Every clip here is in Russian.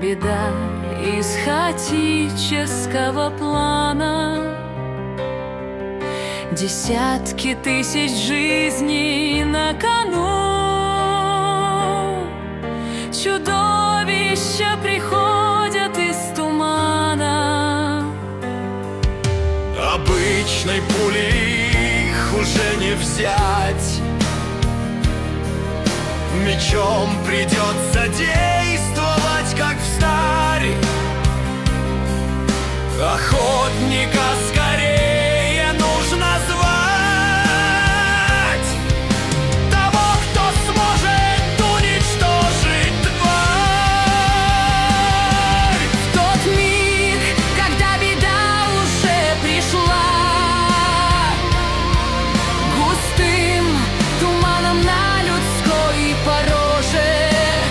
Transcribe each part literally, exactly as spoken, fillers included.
беда из хаотического плана. Десятки тысяч жизней на кону. Чудовища приходят из тумана. Обычной пулей их уже не взять. Мечом придется действовать, как в старе. Охотника скорее нужно звать, того, кто сможет уничтожить тварь. В тот миг, когда беда уже пришла, густым туманом на людской порожек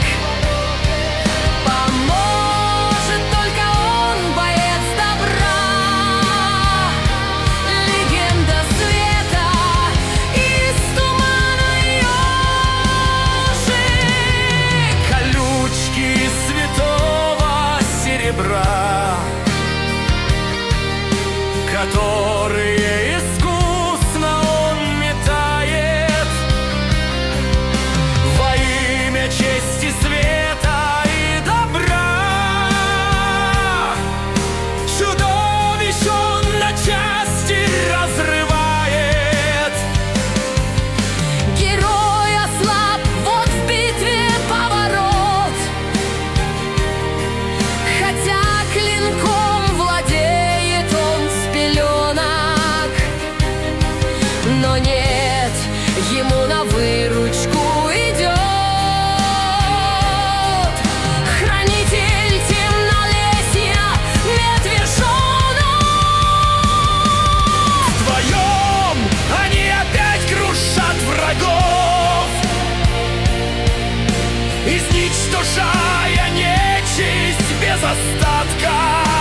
поможет только он, боец добра, легенда света, из тумана ежик. Колючки святого серебра, которые искусно он метает во имя чести, света и добра. Чудовищ он на части разрывает. Герой ослаб, вот в битве поворот, хотя клинком владеет он с пеленок. Но нет, ему на выручку идет хранитель темнолесья, медвежонок. Вдвоем они опять крушат врагов, изничтожая нечисть без остатка.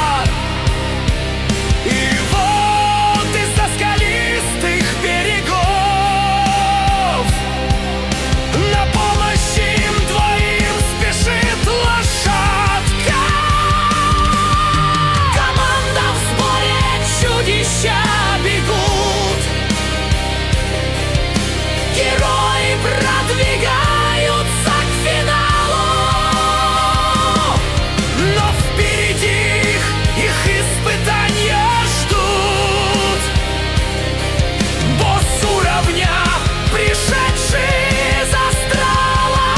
И вот из-за скалистых берегов на помощь им двоим спешит лошадка. Команда в сборе, чудища бегут, герои продвигаются к финалу. Но впереди их, их испытания ждут. Босс уровня, пришедший из астрала.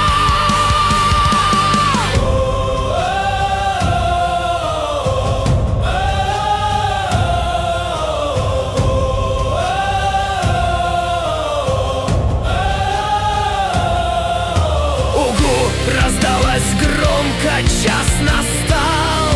Угу, раздалось громко, час настал.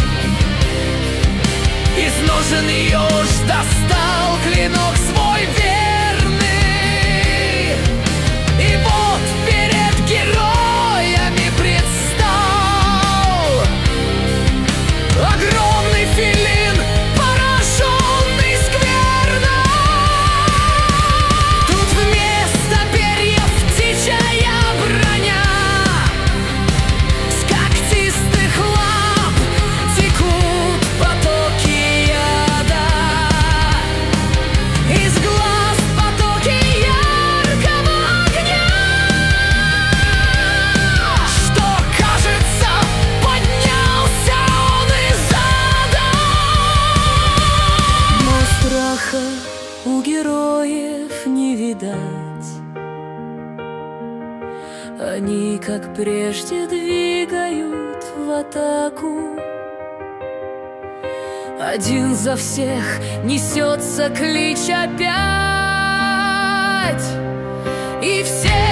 Из ножен еж достал клинок свой верный. И вот перед героями предстал огромный филин, пораженный скверно. Тут вместо перьев птичья броня, с когтистых лап текут потоки яда, из глаз потоки яркого огня, что, кажется, поднялся он из ада. Но страха у героев не видать. Они, как прежде, двигают в атаку. Один за всех несется клич опять, и все